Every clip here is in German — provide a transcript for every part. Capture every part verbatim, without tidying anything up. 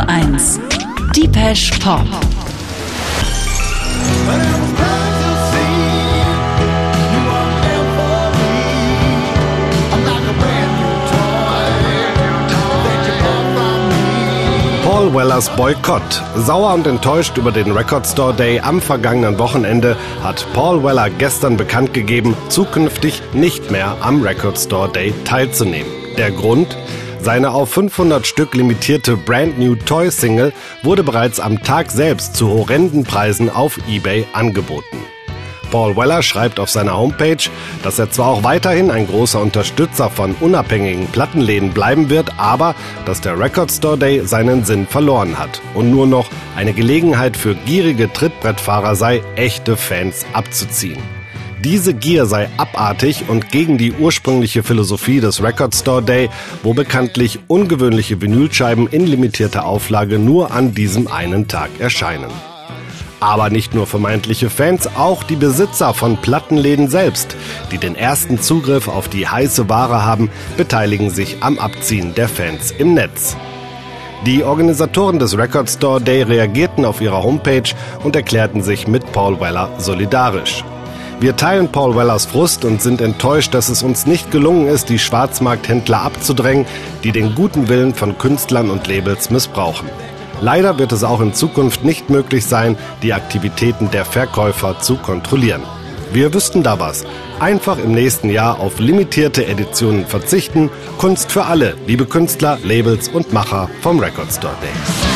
eins. Depeche Pop. Paul Wellers Boykott. Sauer und enttäuscht über den Record Store Day am vergangenen Wochenende hat Paul Weller gestern bekannt gegeben, zukünftig nicht mehr am Record Store Day teilzunehmen. Der Grund? Seine auf fünfhundert Stück limitierte Brand New Toy Single wurde bereits am Tag selbst zu horrenden Preisen auf eBay angeboten. Paul Weller schreibt auf seiner Homepage, dass er zwar auch weiterhin ein großer Unterstützer von unabhängigen Plattenläden bleiben wird, aber dass der Record Store Day seinen Sinn verloren hat und nur noch eine Gelegenheit für gierige Trittbrettfahrer sei, echte Fans abzuziehen. Diese Gier sei abartig und gegen die ursprüngliche Philosophie des Record Store Day, wo bekanntlich ungewöhnliche Vinylscheiben in limitierter Auflage nur an diesem einen Tag erscheinen. Aber nicht nur vermeintliche Fans, auch die Besitzer von Plattenläden selbst, die den ersten Zugriff auf die heiße Ware haben, beteiligen sich am Abziehen der Fans im Netz. Die Organisatoren des Record Store Day reagierten auf ihrer Homepage und erklärten sich mit Paul Weller solidarisch. Wir teilen Paul Wellers Frust und sind enttäuscht, dass es uns nicht gelungen ist, die Schwarzmarkthändler abzudrängen, die den guten Willen von Künstlern und Labels missbrauchen. Leider wird es auch in Zukunft nicht möglich sein, die Aktivitäten der Verkäufer zu kontrollieren. Wir wüssten da was. Einfach im nächsten Jahr auf limitierte Editionen verzichten. Kunst für alle, liebe Künstler, Labels und Macher vom Record Store Day.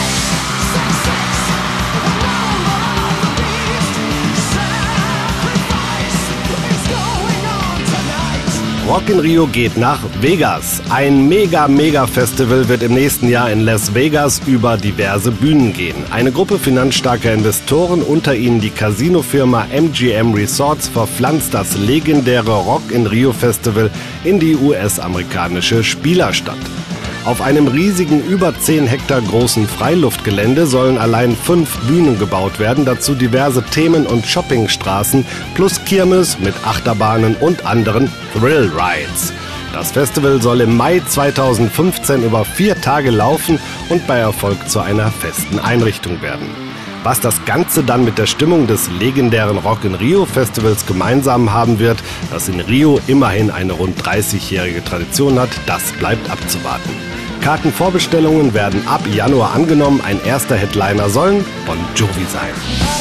Rock in Rio geht nach Vegas. Ein Mega-Mega-Festival wird im nächsten Jahr in Las Vegas über diverse Bühnen gehen. Eine Gruppe finanzstarker Investoren, unter ihnen die Casino-Firma M G M Resorts, verpflanzt das legendäre Rock in Rio Festival in die U S-amerikanische Spielerstadt. Auf einem riesigen, über zehn Hektar großen Freiluftgelände sollen allein fünf Bühnen gebaut werden, dazu diverse Themen- und Shoppingstraßen plus Kirmes mit Achterbahnen und anderen Thrill Rides. Das Festival soll im Mai zweitausendfünfzehn über vier Tage laufen und bei Erfolg zu einer festen Einrichtung werden. Was das Ganze dann mit der Stimmung des legendären Rock in Rio Festivals gemeinsam haben wird, das in Rio immerhin eine rund dreißigjährige Tradition hat, das bleibt abzuwarten. Kartenvorbestellungen werden ab Januar angenommen. Ein erster Headliner sollen Bon Jovi sein.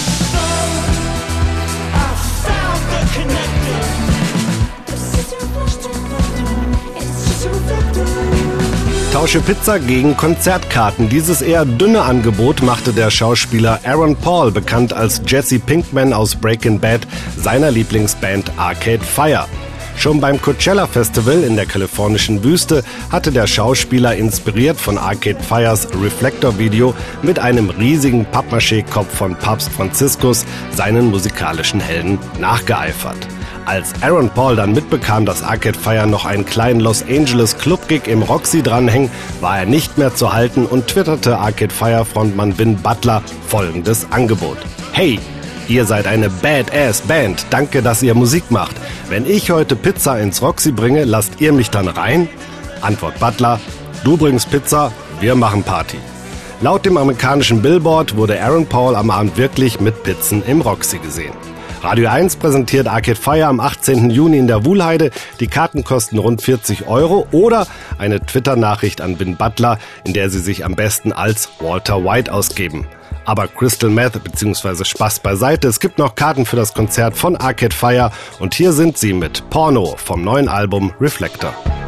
Tausche Pizza gegen Konzertkarten. Dieses eher dünne Angebot machte der Schauspieler Aaron Paul, bekannt als Jesse Pinkman aus Breaking Bad, seiner Lieblingsband Arcade Fire. Schon beim Coachella Festival in der kalifornischen Wüste hatte der Schauspieler, inspiriert von Arcade Fires Reflector-Video, mit einem riesigen Pappmaché-Kopf von Papst Franziskus seinen musikalischen Helden nachgeeifert. Als Aaron Paul dann mitbekam, dass Arcade Fire noch einen kleinen Los Angeles Club-Gig im Roxy dranhängt, war er nicht mehr zu halten und twitterte Arcade Fire Frontmann Vin Butler folgendes Angebot: Hey! Ihr seid eine Badass-Band. Danke, dass ihr Musik macht. Wenn ich heute Pizza ins Roxy bringe, lasst ihr mich dann rein? Antwort Butler: Du bringst Pizza, wir machen Party. Laut dem amerikanischen Billboard wurde Aaron Paul am Abend wirklich mit Pizzen im Roxy gesehen. Radio eins präsentiert Arcade Fire am achtzehnten Juni in der Wuhlheide. Die Karten kosten rund vierzig Euro oder eine Twitter-Nachricht an Vin Butler, in der sie sich am besten als Walter White ausgeben. Aber Crystal Meth bzw. Spaß beiseite, es gibt noch Karten für das Konzert von Arcade Fire und hier sind sie mit Porno vom neuen Album Reflector.